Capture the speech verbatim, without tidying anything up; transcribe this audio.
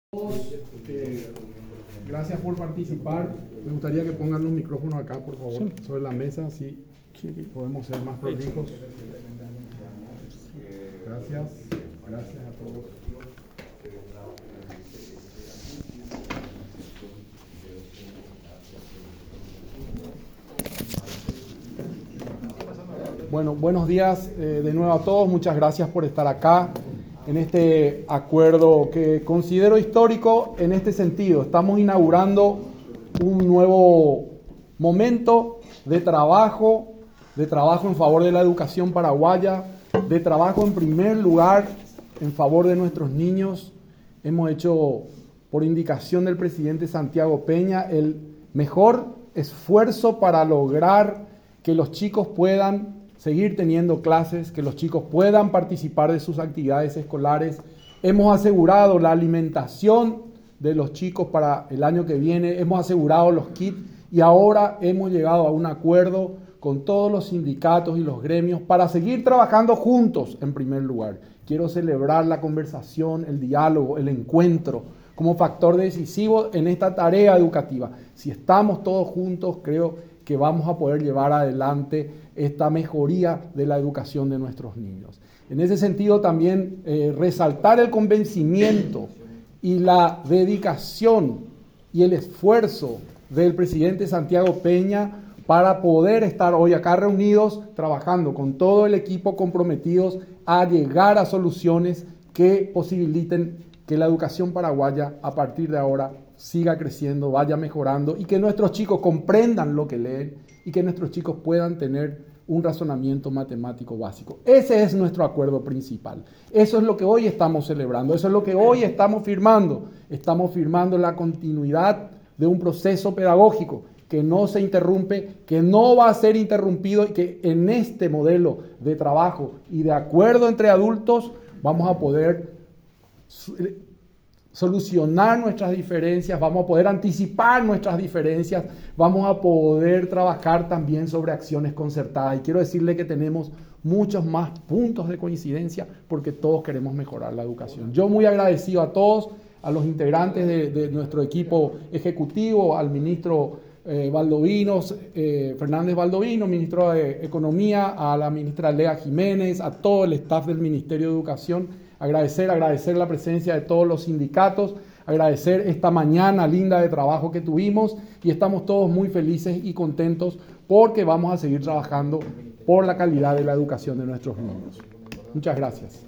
Eh, gracias por participar. Me gustaría que pongan los micrófonos acá, por favor, sí, sobre la mesa, así podemos ser más prolijos. Gracias. Gracias a todos. Bueno, buenos días eh, de nuevo a todos. Muchas gracias por estar acá en este acuerdo que considero histórico en este sentido. Estamos inaugurando un nuevo momento de trabajo, de trabajo en favor de la educación paraguaya, de trabajo en primer lugar en favor de nuestros niños. Hemos hecho, por indicación del presidente Santiago Peña, el mejor esfuerzo para lograr que los chicos puedan seguir teniendo clases, que los chicos puedan participar de sus actividades escolares. Hemos asegurado la alimentación de los chicos para el año que viene, hemos asegurado los kits y ahora hemos llegado a un acuerdo con todos los sindicatos y los gremios para seguir trabajando juntos en primer lugar. Quiero celebrar la conversación, el diálogo, el encuentro como factor decisivo en esta tarea educativa. Si estamos todos juntos, creo que vamos a poder llevar adelante esta mejoría de la educación de nuestros niños. En ese sentido también eh, resaltar el convencimiento y la dedicación y el esfuerzo del presidente Santiago Peña para poder estar hoy acá reunidos trabajando con todo el equipo comprometidos a llegar a soluciones que posibiliten que la educación paraguaya a partir de ahora siga creciendo, vaya mejorando y que nuestros chicos comprendan lo que leen y que nuestros chicos puedan tener un razonamiento matemático básico. Ese es nuestro acuerdo principal. Eso es lo que hoy estamos celebrando, eso es lo que hoy estamos firmando. Estamos firmando la continuidad de un proceso pedagógico que no se interrumpe, que no va a ser interrumpido y que en este modelo de trabajo y de acuerdo entre adultos vamos a poder solucionar nuestras diferencias, vamos a poder anticipar nuestras diferencias, vamos a poder trabajar también sobre acciones concertadas. Y quiero decirle que tenemos muchos más puntos de coincidencia porque todos queremos mejorar la educación. Yo muy agradecido a todos, a los integrantes de, de nuestro equipo ejecutivo, al ministro eh, Baldovino, eh, Fernández Baldovino, ministro de Economía, a la ministra Lea Jiménez, a todo el staff del Ministerio de Educación. Agradecer, agradecer la presencia de todos los sindicatos, agradecer esta mañana linda de trabajo que tuvimos y estamos todos muy felices y contentos porque vamos a seguir trabajando por la calidad de la educación de nuestros niños. Muchas gracias.